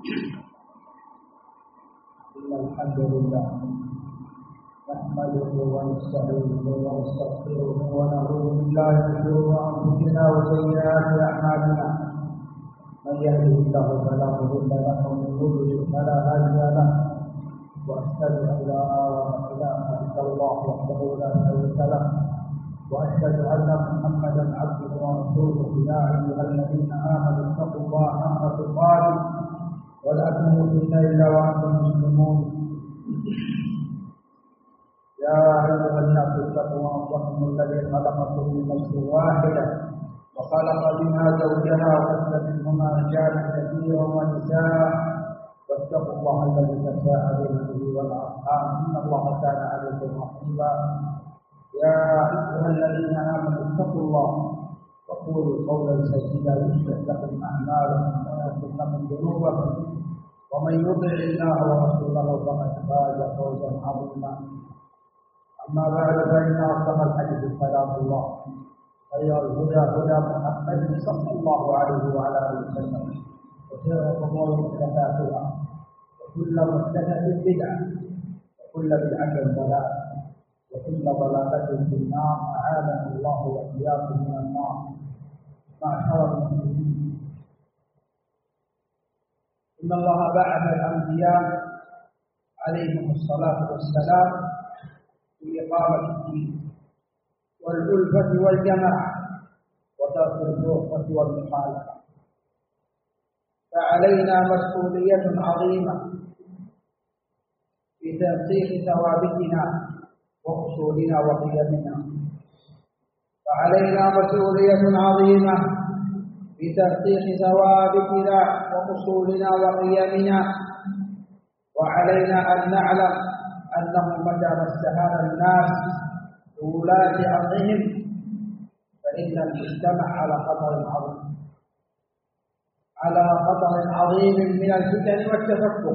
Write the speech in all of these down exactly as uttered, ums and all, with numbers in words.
إن الحمد لله نحمده ونستعينه ونستغفره ونعوذ بالله من شرور أنفسنا وسيئات أعمالنا. من يهده الله فلا مضل له ومن يضلل فلا هادي له. وأشهد أن لا إله إلا الله وحده لا شريك له، وأشهد أن محمدا عبده ورسوله. يا أيها الذين آمنوا اتقوا الله حق تقاته ولا تموتن إلا وأنتم مسلمون. يا أيها الناس اتقوا ربكم الذي خلقكم من نفس واحدة وخلق منها زوجها وبث منهما رجالا كثيرا ونساء، واتقوا الله الذي تساءلون به والأرحام إن الله كان عليكم رقيبا. يا أيها الذين آمنوا اتقوا الله وقولوا قولا سديدا يصلح لكم أعمالكم ويغفر لكم ذنوبكم، ومن يطع الله ورسوله فقد فاز فوزا عظيما. أما بعد فإن أصدق الحديث كلام الله، خير الهدى هدى محمد صلى الله عليه وعلى آله وسلم، وشر الأمور محدثاتها، وكل محدثة بدعة، وكل بدعة ضلالة، وكل ضلالة في النار. أعاذنا الله وإياكم من النار. معشر المسلمين، إن الله بعث الأنبياء عليهم الصلاة والسلام لإقامة الدين والألفة والجماعة وترك الفرقة والمخالفة، فعلينا مسؤولية عظيمة في تنسيق ثوابتنا وأصولنا وقيمنا. فعلينا مسؤولية عظيمة في تنسيق ثوابتنا وأصولنا وقيمنا، وعلينا أن نعلم أنه متى ما استهان الناس بولاة أمرهم فإن المجتمع على خطر عظيم على خطر عظيم من الفتن والتفكك،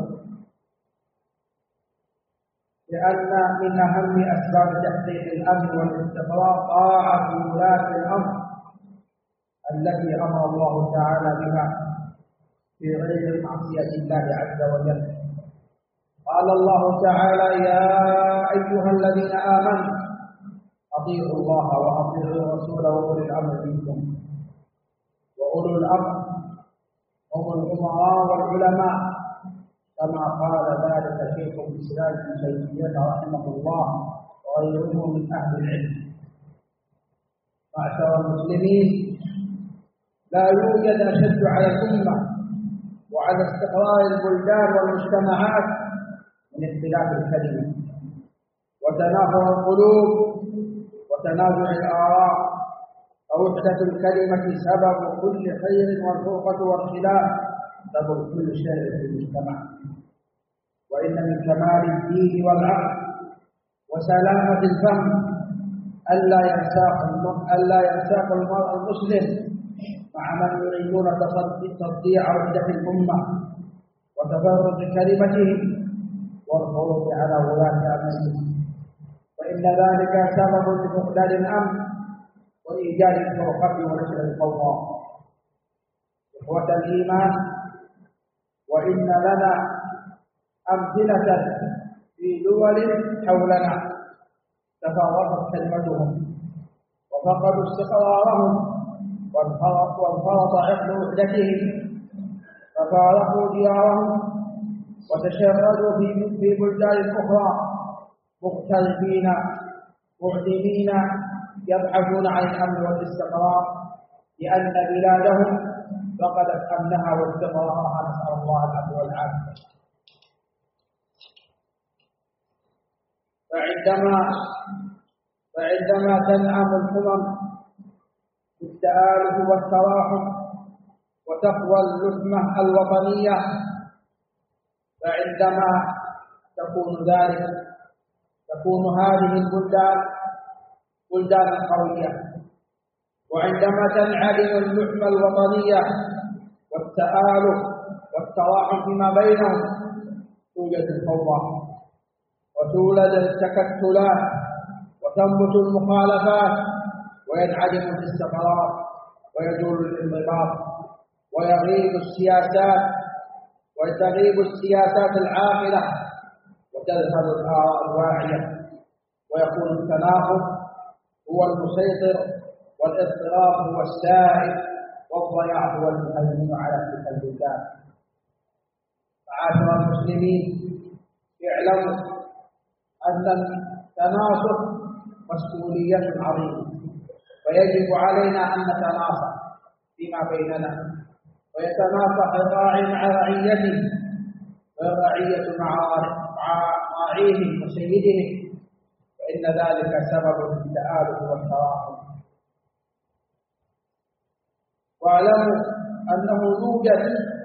لأن من أهم أسباب تحقيق الأمن والاستقرار طاعة ولاة الأمر التي أمر الله تعالى بها في غير معصية الله عز وجل. قال الله تعالى: يا أيها الذين آمنوا أطيعوا الله وأطيعوا الرسول وأولي الأمر منكم. وأولو الأمر هم الأمراء والعلماء، كما قال ذلك شيخ الإسلام ابن تيمية رحمه الله وغيره من أهل العلم. معشر المسلمين، لا يوجد أشد على الأمة وعلى استقرار البلدان والمجتمعات من اختلاف الكلمة وتنافر القلوب وتنازع الآراء. فوحدة الكلمة سبب كل خير، والفرقة والخلاف سبب كل شر في المجتمع. وإن من كمال الدين والعقل وسلامة الفم ألا ينساق ألا ينساق المرء المسلم مع من يريدون تضييع وحدة الأمة وتفرق كلمتهم والخروج على ولاة أمرهم، فإن ذلك سبب لفقدان الأمن وإيجاد الفرقة ونشر الفوضى. إخوة الإيمان، وإن لنا أمثلة في دول حولنا تفرقت كلمتهم وفقدوا استقرارهم وانفرط عقد وحدتهم، ففارقوا ديارهم وتشردوا في بلدان أخرى مختلفين معدمين يبحثون عن الأمن والاستقرار، لأن بلادهم فقدت أمنها واستقرارها. نسأل الله العفو والعافية. فعندما فعندما تنعم الأمم بالتآلف والتراحم وتقوى اللحمة الوطنية، فعندما تكون ذلك تكون هذه البلدان بلدان قوية. وعندما تنعدم اللحمة الوطنية والتآلف والتراحم فيما بينهم توجد الفوضى وتولد التكتلات وتنبت المخالفات وينعدم الاستقرار ويزول الانضباط ويغيب السياسات وتغيب السياسات العاقلة وتذهب الآراء الواعية، ويكون التناقض هو المسيطر والاضطراب هو السائد والضياع هو المهيمن على تلك البلدان. معاشر المسلمين، اعلموا أن التناصر مسؤولية عظيمة، ويجب علينا أن نتناصح فيما بيننا، ويتناصح الراعي مع رعيته والرعية مع راعيه وسيده، فإن ذلك سبب للتآلف والتراحم. واعلموا أنه يوجد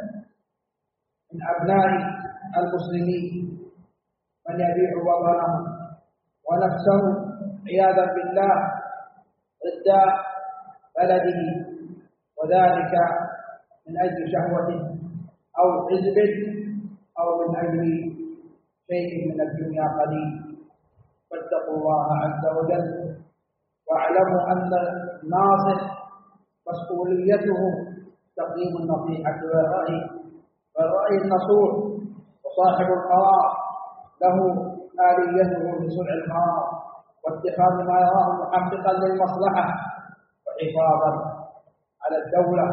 من أبناء المسلمين من يبيع وطنه ونفسه عياذا بالله ضد بلده، وذلك من أجل شهوة أو حزب أو من أجل شيء من الدنيا قليل. فاتقوا الله عز وجل، واعلموا أن الناصح مسؤوليته تقديم النصيحة والرأي والرأي النصوح، وصاحب القرار له آليته لصنع القرار واتخاذ ما يراه محققا للمصلحة وحفاظا على الدولة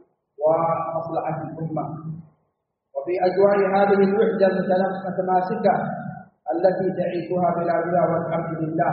ومصلحة الأمة. وفي أجواء هذه الوحدة المتماسكة التي تعيشها بلادنا والحمد لله،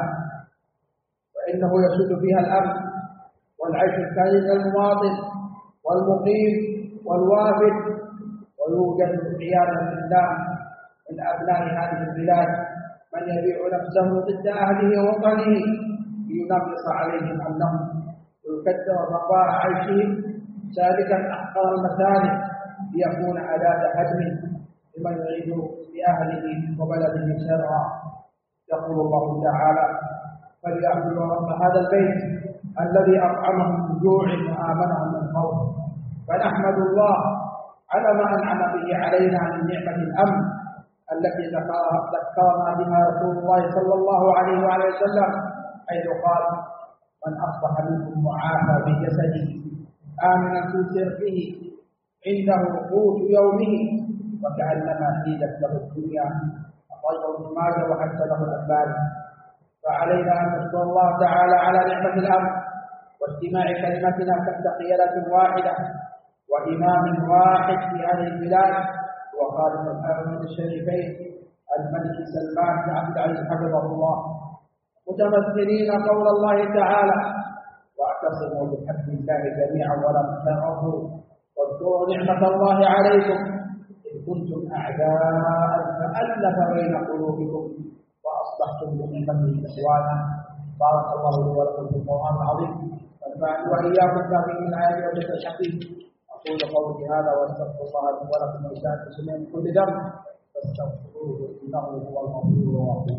فإنه يسود فيها الأمن والعيش الكريم للمواطن والمقيم والوافد، ويوجد عياذا بالله من أبناء هذه البلاد من يبيع نفسه ضد أهله ووطنه لينغص عليهم أنهم ويكدر مقار عيشهم سالكا أحقر المسالك ليكون أداة هدم لمن يريد بأهله وبلده شرا. يقول الله تعالى: فليعبدوا رب هذا البيت الذي أطعمهم من جوع وآمنهم من خوف. فنحمد الله على ما أنعم به علينا من نعمة الأمن التي ذكرنا بها رسول الله صلى الله عليه وآله وسلم، حيث قال: من أصبح منكم معافى بجسده آمنا في سربه عنده قوت يومه وكأنما حيلت له الدنيا. أخرجه ابن ماجه وحسنه الألباني. فعلينا أن نشكر الله تعالى على نعمة الأمن واجتماع كلمتنا تحت قيادة واحدة وإمام واحد في هذه البلاد، هو خالد الحرمين الشريفين الملك سلمان بن عبد العزيز حفظه الله، متمثلين قول الله تعالى: واعتصموا بحبل الله جميعا ولا تفرقوا واذكروا نعمة الله عليكم إذ كنتم أعداء فألف بين قلوبكم وأصبحتم بنعمته إخوانا. بارك الله لي ولكم في القرآن العظيم، ونفعني وإياكم بهذه الآيات والذكر الحكيم. أقول قولي هذا وأستغفر الله لي ولكم ولسائر المسلمين من كل ذنب فاستغفروه إنه هو الغفور الرحيم.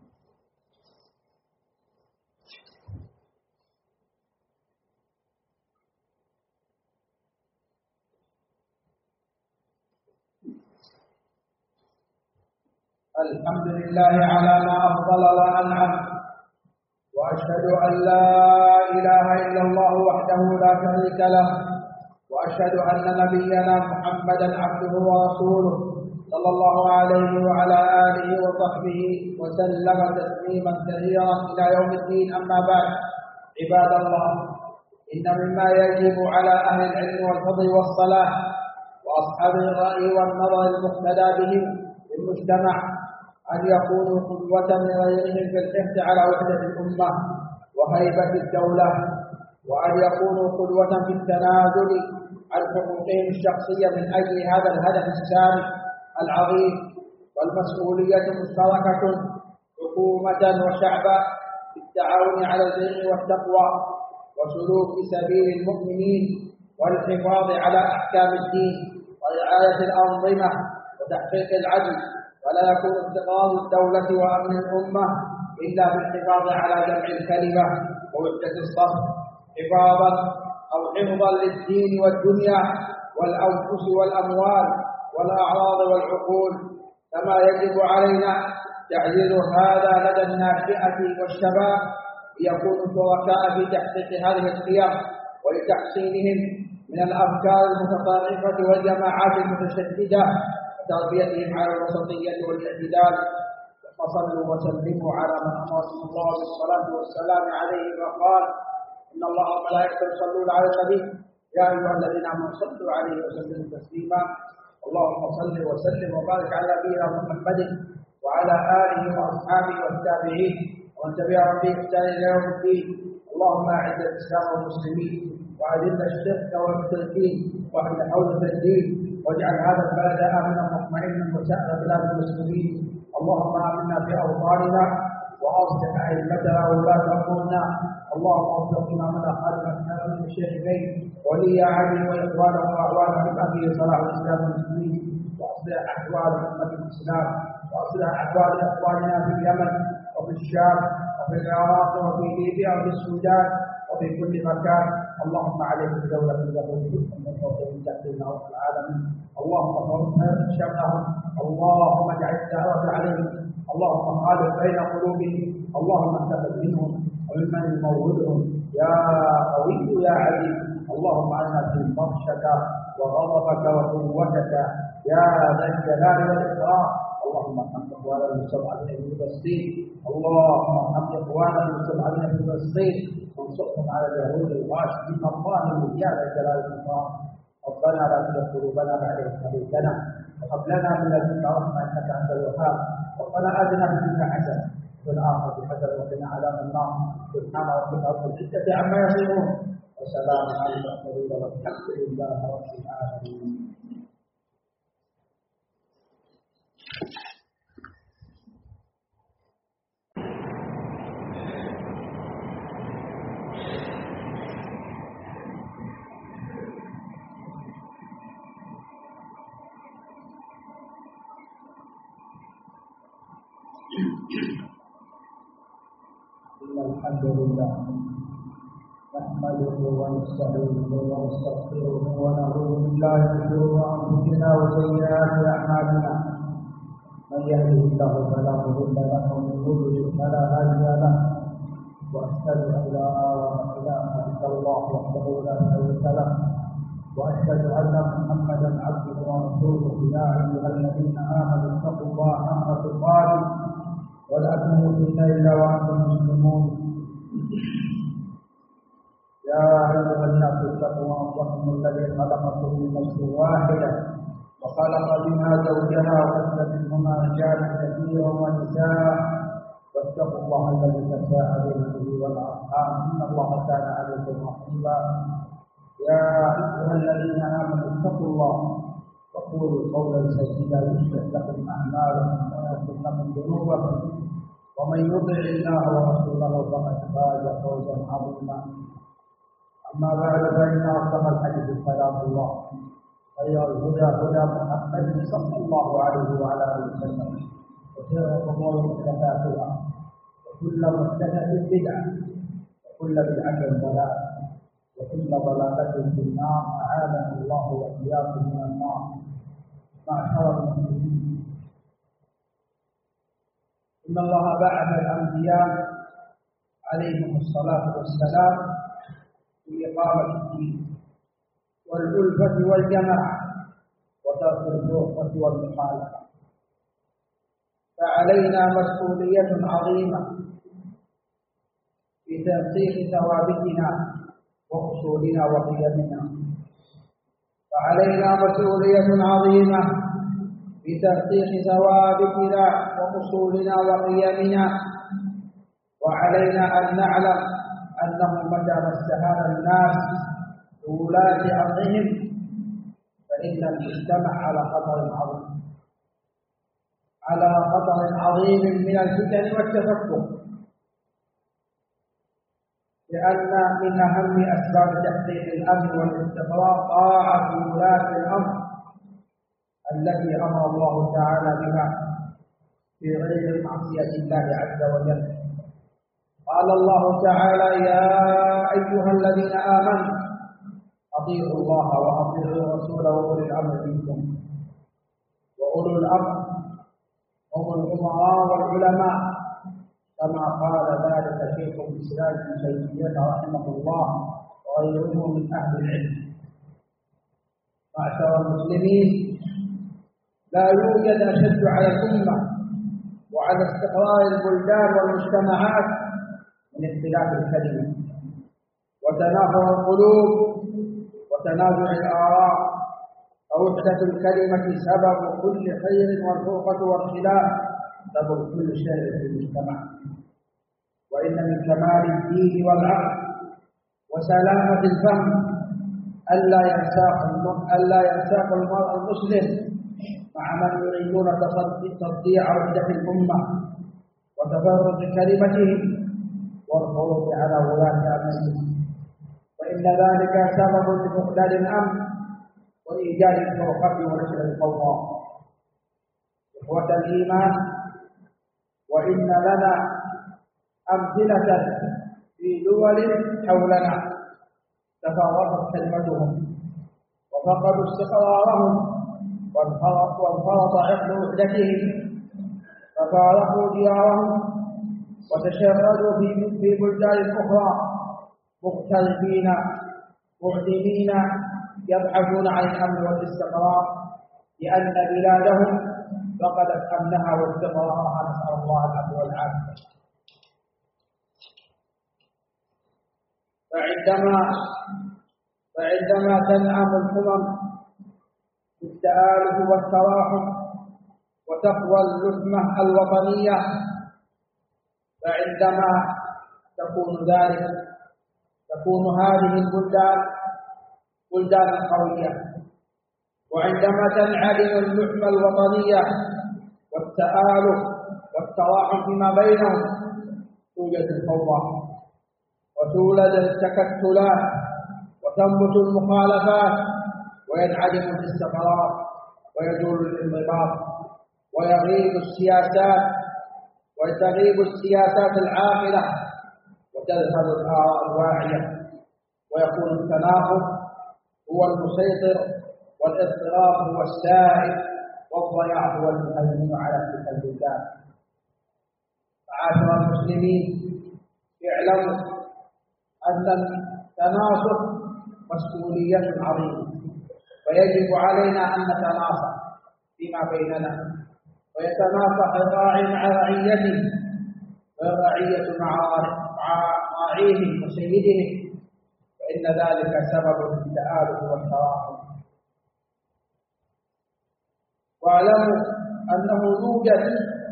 الحمد لله على ما أفضل وأنعم، وأشهد أن لا إله إلا الله وحده لا شريك له، وأشهد أن نبينا محمدا عبده ورسوله صلى الله عليه وعلى آله وصحبه وسلم تسليما كثيرا إلى يوم الدين. أما بعد، عباد الله، إن مما يجب على أهل العلم والفضل والصلاح وأصحاب الرأي والنظر المقتدى بهم في المجتمع أن يكونوا قدوة لغيرهم في الحث على وحدة الأمة وهيبة الدولة، وأن يكونوا قدوة في التنازل عن حقوقهم الشخصية من أجل هذا الهدف السامي العظيم. والمسؤولية مشتركة حكومة وشعبا في التعاون على البر والتقوى وسلوك سبيل المؤمنين والحفاظ على أحكام الدين ورعاية الأنظمة وتحقيق العدل. ولا يكون استقرار الدولة وأمن الأمة إلا بالحفاظ على جمع الكلمة ووحدة الصف، حفاظا أو حفظا للدين والدنيا والأنفس والأموال والأعراض والعقول. كما يجب علينا تعزيز هذا لدى الناشئة والشباب ليكونوا شركاء في تحقيق هذه القيم ولتحصينهم من الأفكار المتطرفة والجماعات المتشددة وتربيتهم على الوسطية والاعتدال. فصلوا وسلموا على من أمركم الله بالصلاة والسلام عليه وقال: إن الله وملائكته يصلون على النبي يا أيها الذين آمنوا صلوا عليه وسلموا تسليما. اللهم صل وسلم وبارك على نبينا محمد وعلى آله وأصحابه والتابعين ومن تبعهم بإحسان إلى يوم الدين. اللهم أعز الإسلام والمسلمين وأذل الشرك والمشركين واحل حوزة الدين واجعل هذا البلد آمنا مطمئنا وسائر بلاد المسلمين. اللهم آمنا في أوطاننا وأصلح أئمتنا وولاة أمورنا. اللهم وفقنا من أخذنا من الشيخين ولي علي وإخوانه وأعوانه من أبي صلاح الإسلام والمسلمين، وأصلح أحوال أمة الإسلام، وأصلح أحوال إخواننا في اليمن وفي الشام وفي العراق وفي ليبيا وفي السودان وفي كل مكان. اللهم عليك بدولة اليهود من فوق من تحت الأرض العالمين. اللهم فرق شرهم، اللهم اجعل الدعوة عليهم، اللهم خالف بين قلوبهم، اللهم انتقم منهم وممن يموتهم يا قوي يا عزيز. اللهم علنا في بطشك وغضبك وقوتك يا ذا الجلال والإكرام. اللهم ارحم اخواننا المستضعفين في فلسطين، اللهم ارحم اخواننا المستضعفين في فلسطين وانصرهم على اليهود الغاشمين الظالمين يا ذا الجلال والاكرام. ربنا لا تزغ قلوبنا بعد إذ هديتنا وهب لنا من لدنك رحمة إنك أنت الوهاب. ربنا آتنا في الدنيا حسنة وفي الآخرة حسنة وقنا عذاب النار. سبحان ربك رب العزة عما يصفون وسلام على المرسلين والحمد لله رب العالمين. الحمد لله نحمده ونستعينه ونستغفره ونعوذ بالله من شرور انفسنا وسيئات اعمالنا. من يهده الله فلا مضل له ومن يضلل فلا هادي له. واشهد ان لا اله الا الله وحده لا شريك له واشهد ان محمدا عبده ورسوله. يا ايها الذين امنوا اتقوا الله حق تقاته ولا تموتن الا وانتم مسلمون. يا ايها الناس اتقوا ربكم الذي خلقكم من نفس واحده وخلق منها زوجها وبث منهما رجالا كثيرا ونساء واتقوا الله الذي تساءلون به والارحام ان الله كان عليكم رقيبا. يا ايها الذين امنوا اتقوا الله وقولوا قولا سديدا يصلح لكم اعمالكم ويغفر لكم ذنوبكم ومن يطع الله ورسوله فقد فاز فوزا عظيما. اما بعد فان اصدق الحديث كلام الله خير الهدى هدى محمد صلى الله عليه وعلى اله وسلم وخير الامور محدثاتها وكل محدثه بدعه وكل بدعه ضلاله وكل ضلاله في النار. اعاذنا الله واياكم من النار. معشر المسلمين، إن الله بعث الأنبياء عليهم الصلاة والسلام لإقامة الدين والألفة والجماعة وترك الفرقة والمخالفة. فعلينا مسؤولية عظيمة في تنسيق ثوابتنا وأصولنا وقيمنا. فعلينا مسؤولية عظيمة بتحقيق ثوابتنا وأصولنا وقيمنا. وعلينا أن نعلم أنه متى ما استهان الناس بولاة أمرهم فإن المجتمع على خطر عظيم على خطر عظيم من الفتن والتفكك. لأن من أهم أسباب تحقيق الأمن والاستقرار طاعة ولاة الأمر التي أمر الله تعالى بها في غير معصية الله عز وجل. قال الله تعالى: يا أيها الذين آمنوا أطيعوا الله وأطيعوا الرسول وأولي الأمر منكم. وأولو الأمر هم الأمراء والعلماء كما قال ذلك شيخ الإسلام ابن تيمية رحمه الله وغيره من أهل العلم. معشر المسلمين، لا يوجد أشد على الأمة وعلى استقرار البلدان والمجتمعات من اختلاف الكلمة وتنافر القلوب وتنازع الآراء، فوحدة الكلمة سبب كل خير، والفرقة والخلاف سبب كل شر في المجتمع. وإن من كمال الدين والعقل وسلامة الفهم ألا ينساق ألا ينساق المرء المسلم مع من يريدون تضييع وحدة الأمة وتفرق كلمته والخروج على ولاة أمره، فإن ذلك سبب لفقدان الأمن وإيجاد الفرقة ونشر الفوضى. إخوة الإيمان، وإن لنا أمثلة في دول حولنا تفرقت كلمتهم وفقدوا استقرارهم وانفرط عقد وحدتهم، ففارقوا ديارهم وتشردوا في بلدان أخرى مختلفين معدمين يبحثون عن الأمن والاستقرار، لأن بلادهم فقدت أمنها واستقرارها، نسأل الله العفو والعافية. فعندما فعندما تنعم الأمم بالتآلف والتراحم وتقوى اللحمة الوطنية، فعندما تكون ذلك تكون هذه البلدان بلدان قوية، وعندما تنعدم اللحمة الوطنية والتآلف والتراحم فيما بينهم توجد الفوضى وتولد التكتلات وتنبت المخالفات وينعدم الاستقرار ويزول الانضباط ويغيب السياسات وتغيب السياسات العاقلة وتذهب الآراء الواعية، ويكون التناقض هو المسيطر والاضطراب هو السائد والضياع هو المهيمن على تلك البلدان. معاشر المسلمين، اعلموا أن التناصر مسؤولية عظيمة، ويجب علينا أن نتناصر فيما بيننا، ويتناصح الراعي مع رعيته والرعية مع راعيه وسيده، فإن ذلك سبب للتآلف والتراحم. واعلموا أنه يوجد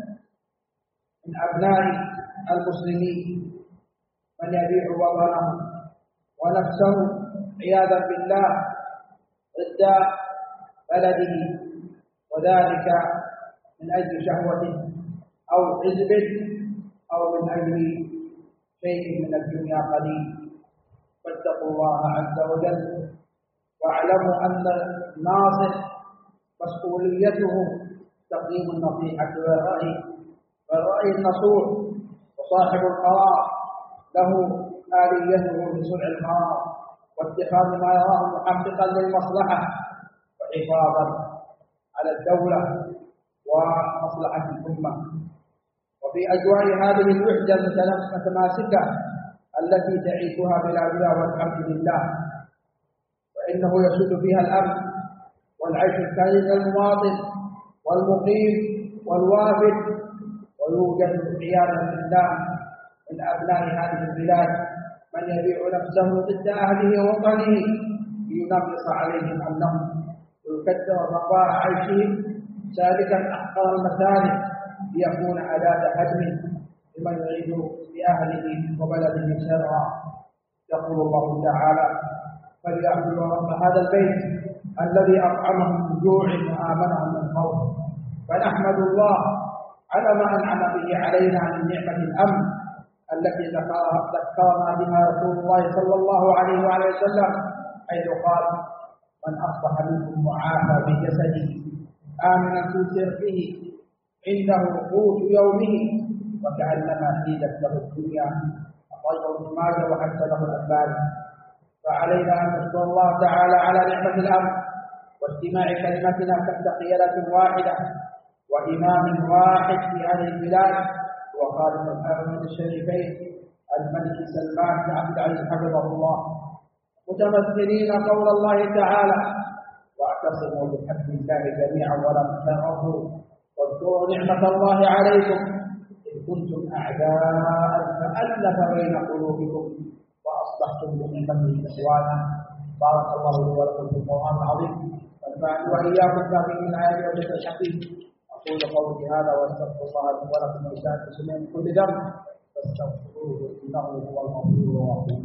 من أبناء المسلمين من يبيع وطنه ونفسه عياذا بالله ضد بلده، وذلك من أجل شهوة أو حزب أو من أجل شيء من الدنيا قليل. فاتقوا الله عز وجل، واعلموا أن الناصح مسؤوليته تقديم النصيحة والرأي والرأي النصوح، وصاحب القرار له آليته لصنع القرار واتخاذ ما يراه محققا للمصلحة وحفاظا على الدولة ومصلحة الأمة. وفي أجواء هذه الوحدة المتماسكة التي تعيشها بلادنا والحمد لله، فإنه يسود فيها الأمن والعيش الكريم للمواطن والمقيم والوافد، ويوجد عياذا بالله من أبناء هذه البلاد من يبيع نفسه ضد أهله ووطنه لينغص عليهم أمنهم ويكدر بقاء عيشهم سالكا أحقر المسالك ليكون أداة هدم لمن يريد بأهله وبلده شرا. يقول الله تعالى: فليعبدوا رب هذا البيت الذي أطعمهم من جوع وآمنهم من خوف. فنحمد الله على ما أنعم به علينا من نعمة الأمن التي ذكرنا بها رسول الله صلى الله عليه وآله وسلم، حيث قال: من أصبح منكم معافى بجسده آمنا في سربه عنده قوت يومه وكأنما حيدت له الدنيا. أخرجه ابن ماجه وحسنه الألباني. فعلينا أن نشكر الله تعالى على نعمة الأمن واجتماع كلمتنا تحت قيادة واحدة وإمام واحد في هذه البلاد، هو خالد الحرمين الشريفين الملك سلمان بن عبد العزيز حفظه الله، متمثلين قول الله تعالى: واعتصموا بحبل الله جميعا ولا تفرقوا واذكروا نعمة الله عليكم إذ كنتم أعداء فألف بين قلوبكم وأصبحتم بنعمته إخوانا. بارك الله لي ولكم في القرآن العظيم ونفعني وإياكم به من الآيات والذكر الحكيم. أقول قولي هذا وأستغفر الله لي ولكم ولسائر المسلمين من كل ذنب فاستغفروه إنه هو الغفور الرحيم.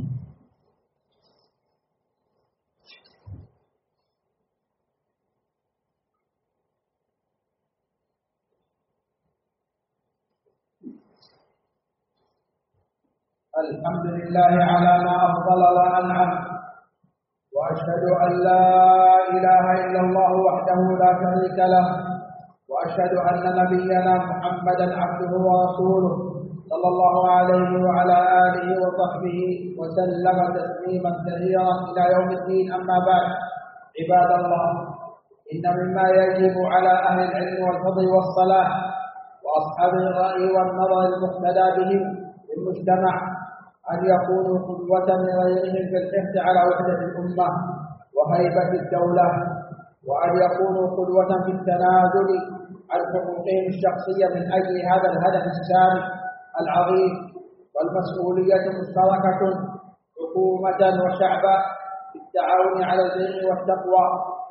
الحمد لله على ما أفضل وأنعم، وأشهد أن لا إله إلا الله وحده لا شريك له، وأشهد أن نبينا محمدا عبده ورسوله صلى الله عليه وعلى آله وصحبه وسلم تسليما كثيرا إلى يوم الدين. أما بعد، عباد الله، إن مما يجب على أهل العلم والفضل والصلاح وأصحاب الرأي والنظر المقتدى بهم في المجتمع أن يكونوا قدوة لغيرهم في الحرص على وحدة الأمة وهيبة الدولة، وأن يكونوا قدوة في التنازل عن حقوقهم الشخصية من أجل هذا الهدف السامي العظيم. والمسؤولية مشتركة حكومة وشعبا في التعاون على البر والتقوى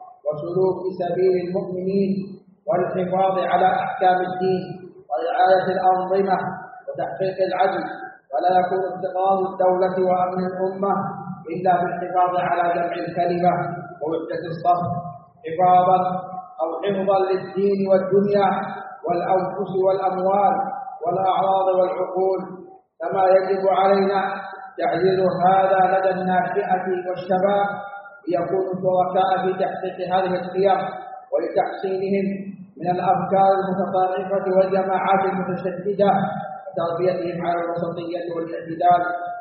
وسلوك سبيل المؤمنين والحفاظ على أحكام الدين ورعاية الأنظمة وتحقيق العدل. ولا يكون استقرار الدولة وأمن الأمة إلا بالحفاظ على جمع الكلمة ووحدة الصف، حفاظا أو حفظا للدين والدنيا والأنفس والأموال والأعراض والعقول. كما يجب علينا تعزيز هذا لدى الناشئة والشباب ليكونوا شركاء في تحقيق هذه القيم ولتحسينهم من الأفكار المتطرفة والجماعات المتشددة وتربيتهم على الوسطية والاعتدال.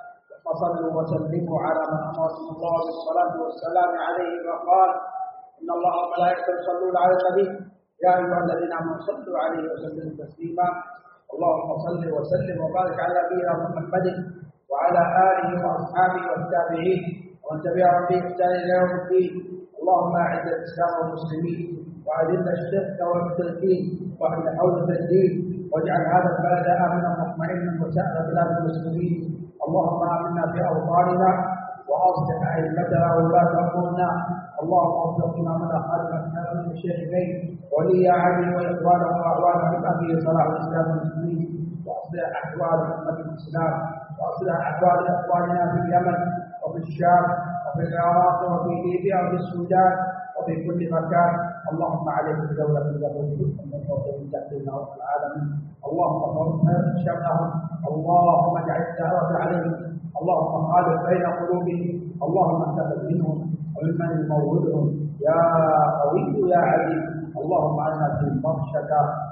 فصلوا وسلموا على من أمركم الله بالصلاة والسلام عليه وقال: إن الله وملائكته يصلون على النبي يا أيها الذين آمنوا صلوا عليه وسلموا تسليما. اللهم صل وسلم وبارك على نبينا محمد وعلى آله وأصحابه والتابعين ومن تبعهم بإحسان إلى يوم الدين. اللهم أعز الإسلام والمسلمين وأذل الشرك والمشركين وأهل حوزة الدين، واجعل هذا البلد آمنا مطمئنا وسائر بلاد المسلمين. اللهم آمنا في أوطاننا وأصلح أئمتنا وولاة أمورنا. اللهم وفقنا من أخالف من الشيخين ولي علي وإخوانه وأعوانه من أبي صلاح الإسلام والمسلمين، وأصلح أحوال أمة الإسلام، وأصلح أحوال إخواننا في اليمن وفي الشام وفي العراق وفي ليبيا وفي السودان وفي كل مكان. اللهم عليك بدولة اليهود من فوق من تحتنا رب العالمين. اللهم فرق شرهم، اللهم اجعل الدعوة عليهم، اللهم خالف بين قلوبهم، اللهم استفد منهم وممن يمولهم يا قوي يا عزيز. اللهم انا في بطشك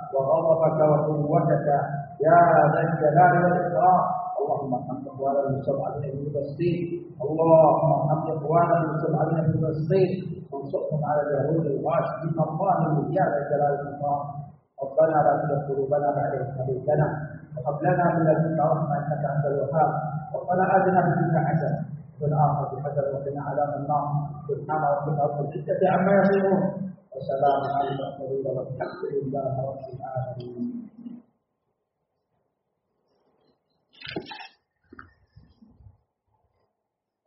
وغضبك وقوتك يا ذا الجلال والاكرام. اللهم ارحم اخواننا المستضعفين في فلسطين، اللهم ارحم اخواننا المستضعفين في فلسطين وانصرهم على اليهود الغاشمين الظالمين يا ذا الجلال والاكرام. ربنا لا تزغ قلوبنا بعد إذ هديتنا وهب لنا من لدنك رحمة إنك أنت الوهاب. ربنا آتنا في الدنيا حسنة وفي الآخرة حسنة وقنا عذاب النار. سبحان ربك رب العزة عما يصفون وسلام على المرسلين والحمد لله رب العالمين.